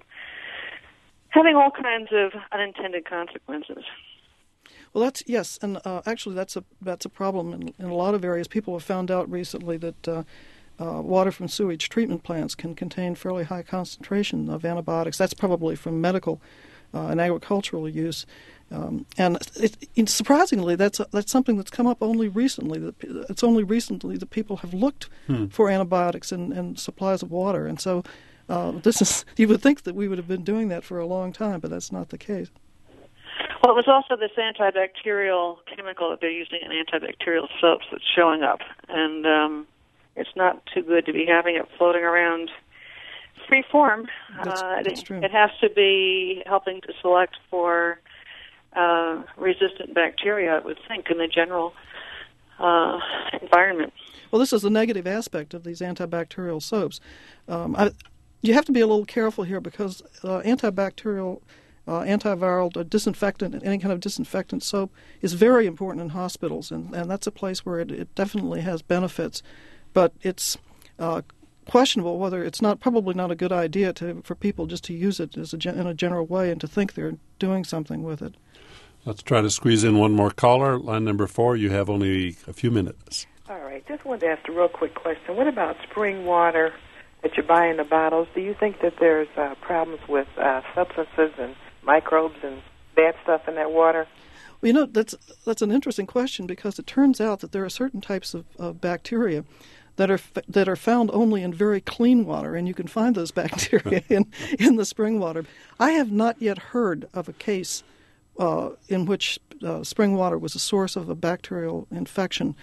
having all kinds of unintended consequences. Well, actually that's a problem in a lot of areas. People have found out recently that water from sewage treatment plants can contain fairly high concentration of antibiotics. That's probably from medical and agricultural use, and surprisingly, that's something that's come up only recently. It's only recently that people have looked for antibiotics in supplies of water, and so you would think that we would have been doing that for a long time, but that's not the case. Well, it was also this antibacterial chemical that they're using in antibacterial soaps that's showing up, and it's not too good to be having it floating around free form. That's true. It has to be helping to select for resistant bacteria, I would think, in the general environment. Well, this is a negative aspect of these antibacterial soaps. You have to be a little careful here because antibacterial, antiviral, disinfectant, any kind of disinfectant soap is very important in hospitals, and that's a place where it definitely has benefits. But it's questionable whether it's probably not a good idea for people just to use it in a general way and to think they're doing something with it. Let's try to squeeze in one more caller. Line number 4, you have only a few minutes. All right. Just wanted to ask a real quick question. What about spring water that you buy in the bottles? Do you think that there's problems with substances and microbes and bad stuff in that water? Well, that's an interesting question because it turns out that there are certain types of bacteria that are found only in very clean water, and you can find those bacteria in the spring water. I have not yet heard of a case in which spring water was a source of a bacterial infection.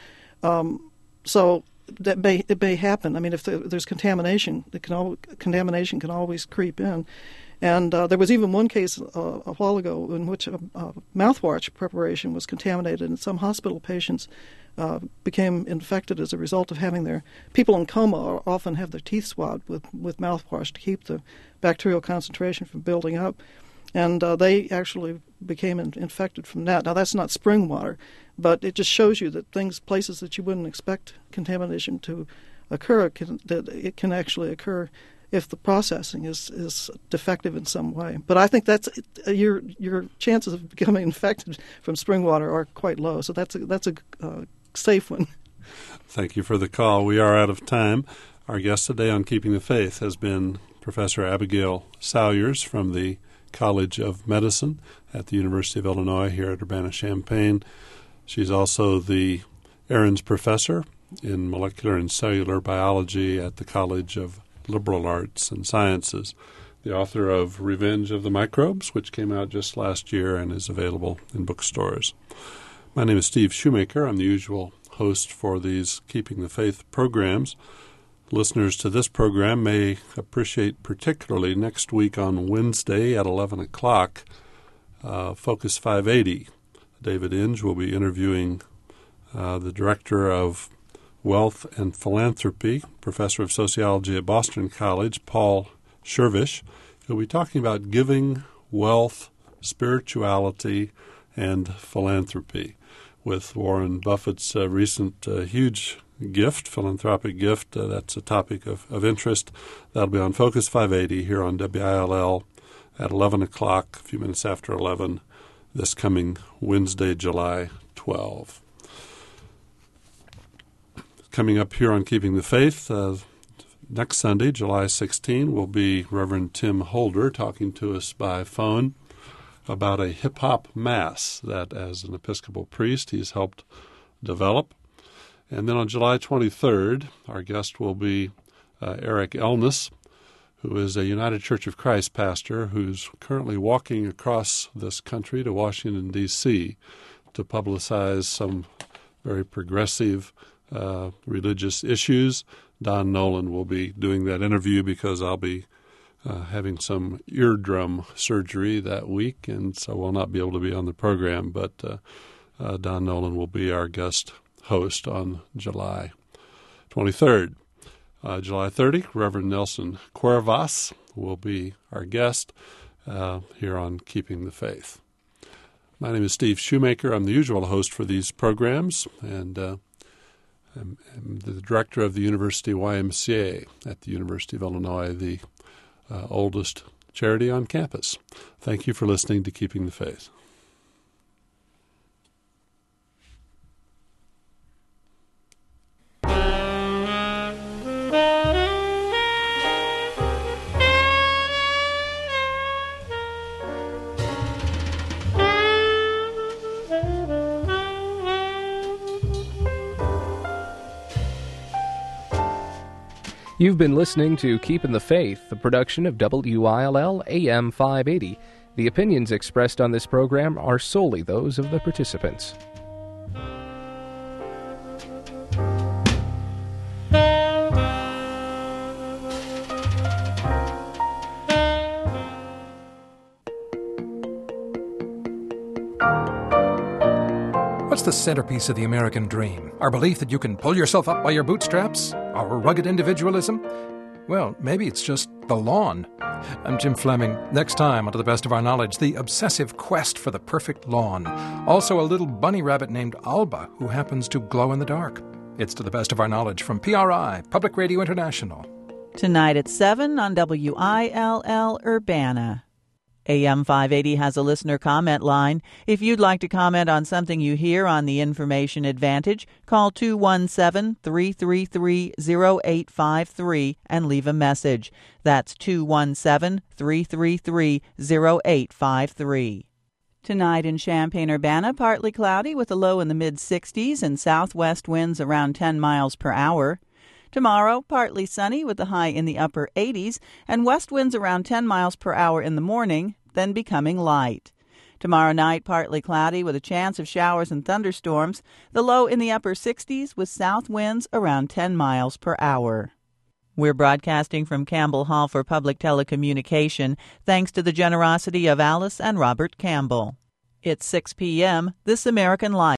So it may happen. I mean, if there's contamination, contamination can always creep in. And there was even one case a while ago in which mouthwash preparation was contaminated, and some hospital patients became infected as a result of having their people in coma often have their teeth swabbed with mouthwash to keep the bacterial concentration from building up. And they actually became infected from that. Now, that's not spring water, but it just shows you that places that you wouldn't expect contamination to occur, that it can actually occur if the processing is defective in some way. But I think that's your chances of becoming infected from spring water are quite low. So that's a safe one. Thank you for the call. We are out of time. Our guest today on Keeping the Faith has been Professor Abigail Salyers from the College of Medicine at the University of Illinois here at Urbana-Champaign. She's also the Ahrens Professor in Molecular and Cellular Biology at the College of Liberal Arts and Sciences, the author of Revenge of the Microbes, which came out just last year and is available in bookstores. My name is Steve Shoemaker. I'm the usual host for these Keeping the Faith programs. Listeners to this program may appreciate particularly next week on Wednesday at 11 o'clock, Focus 580. David Inge will be interviewing the Director of Wealth and Philanthropy, Professor of Sociology at Boston College, Paul Shervish. He'll be talking about giving, wealth, spirituality, and philanthropy with Warren Buffett's recent huge philanthropic gift. That's a topic of interest. That'll be on Focus 580 here on WILL at 11 o'clock, a few minutes after 11, this coming Wednesday, July 12. Coming up here on Keeping the Faith, next Sunday, July 16, will be Reverend Tim Holder talking to us by phone about a hip-hop mass that, as an Episcopal priest, he's helped develop. And then on July 23rd, our guest will be Eric Elness, who is a United Church of Christ pastor who's currently walking across this country to Washington, D.C. to publicize some very progressive religious issues. Don Nolan will be doing that interview because I'll be having some eardrum surgery that week, and so will not be able to be on the program. But Don Nolan will be our guest host on July 23rd. July 30, Reverend Nelson Cuervas will be our guest here on Keeping the Faith. My name is Steve Shoemaker. I'm the usual host for these programs, and I'm the director of the University YMCA at the University of Illinois, the oldest charity on campus. Thank you for listening to Keeping the Faith. You've been listening to Keeping the Faith, a production of WILL AM 580. The opinions expressed on this program are solely those of the participants. What's the centerpiece of the American dream? Our belief that you can pull yourself up by your bootstraps? Our rugged individualism? Well, maybe it's just the lawn. I'm Jim Fleming. Next time, on To the Best of Our Knowledge, the obsessive quest for the perfect lawn. Also a little bunny rabbit named Alba who happens to glow in the dark. It's To the Best of Our Knowledge from PRI, Public Radio International. Tonight at 7 on WILL Urbana. AM 580 has a listener comment line. If you'd like to comment on something you hear on the Information Advantage, call 217-333-0853 and leave a message. That's 217-333-0853. Tonight in Champaign-Urbana, partly cloudy with a low in the mid-60s and southwest winds around 10 miles per hour. Tomorrow, partly sunny with the high in the upper 80s and west winds around 10 miles per hour in the morning, then becoming light. Tomorrow night, partly cloudy with a chance of showers and thunderstorms, the low in the upper 60s with south winds around 10 miles per hour. We're broadcasting from Campbell Hall for Public Telecommunication, thanks to the generosity of Alice and Robert Campbell. It's 6 p.m. This American Life.